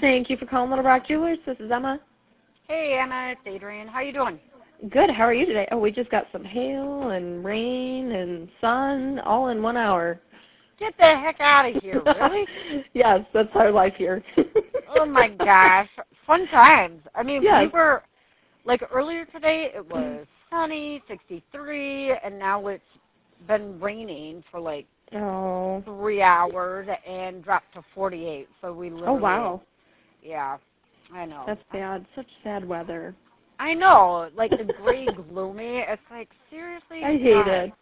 Thank you for calling Little Rock Jewelers. This is Emma. Hey, Emma, it's Adrian. How you doing? Good. How are you today? Oh, we just got some hail and rain and sun all in 1 hour. Get the heck out of here, really? Yes, that's our life here. Oh, my gosh. Fun times. I mean, yes. we were, like, earlier today, it was sunny, 63, and now it's been raining for, like, 3 hours and dropped to 48. So we literally... Oh, wow. Yeah, I know. That's bad. Such sad weather. I know. Like, the gray, gloomy. It's like, seriously? I hate it.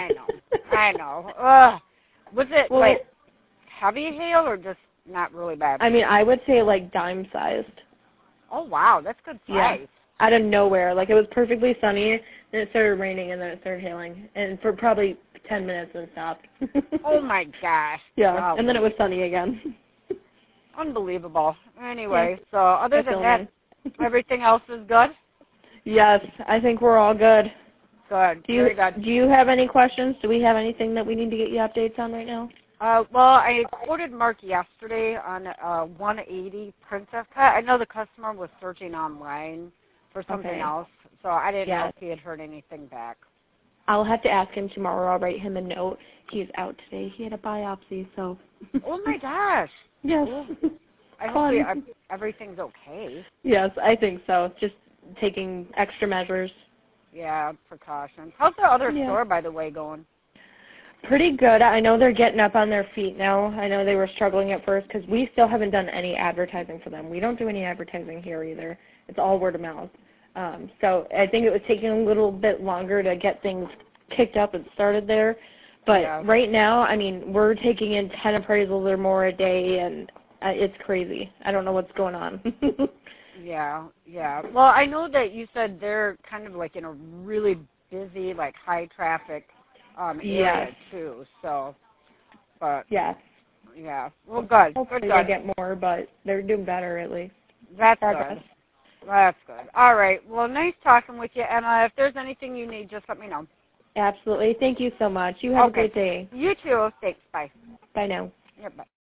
I know. Ugh. Was it, well, like, heavy hail or just not really bad? I mean, I would say, like, dime-sized. Oh, wow. That's good size. Yeah. Out of nowhere. Like, it was perfectly sunny, then it started raining, and then it started hailing. And for probably 10 minutes, and stopped. Oh, my gosh. Yeah, wow. And then it was sunny again. Unbelievable. Anyway, yeah. so other than that, everything else is good? Yes, I think we're all good. Good. Very good. Do you have any questions? Do we have anything that we need to get you updates on right now? Well, I quoted Mark yesterday on a 180 princess cut. I know the customer was searching online for something else, so I didn't know if he had heard anything back. I'll have to ask him tomorrow. I'll write him a note. He's out today. He had a biopsy, so. Oh, my gosh. Yes. I hope everything's okay. Yes, I think so. Just taking extra measures. Yeah, precautions. How's the other store, by the way, going? Pretty good. I know they're getting up on their feet now. I know they were struggling at first because we still haven't done any advertising for them. We don't do any advertising here either. It's all word of mouth. So I think it was taking a little bit longer to get things kicked up and started there. But right now, I mean, we're taking in 10 appraisals or more a day, and it's crazy. I don't know what's going on. Yeah. Well, I know that you said they're kind of like in a really busy, like high traffic area too. So, but yeah. Well, good. Hopefully they get more, but they're doing better at least. That's good. That's good. All right. Well, nice talking with you, Emma. If there's anything you need, just let me know. Absolutely. Thank you so much. You have a great day. You too. Thanks. Bye. Bye now. Yep. Bye.